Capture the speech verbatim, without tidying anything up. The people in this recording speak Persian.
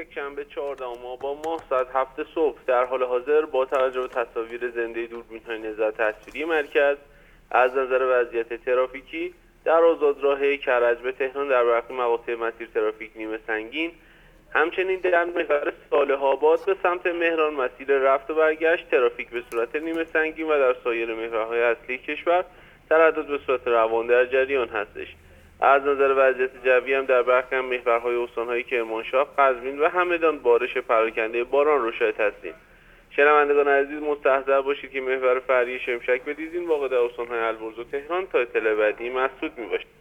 یک شنبه چهاردهم آبان ماه ساعت هفت صبح در حال حاضر با توجه به تصاویر زنده دوربین‌های نظارت تصویری مرکز از نظر وضعیت ترافیکی در آزادراه کرج به تهران در برخی مقاطع مسیر ترافیک نیمه سنگین، همچنین در محور صالح آباد به سمت مهران مسیر رفت و برگشت ترافیک به صورت نیمه سنگین و در سایر محورهای اصلی کشور تردد به صورت روان در جریان هستش. از نظر وضعیت جوی هم در برخی محورهای استان‌های کرمانشاه، قزوین و همدان بارش پراکنده باران رو شاهد هستیم. شنوندگان عزیز مستحضر باشید که محور فرعی شمشک بدیزین واقع در استان‌های البرز و تهران تا اطلاع بعدی مسدود می‌باشد.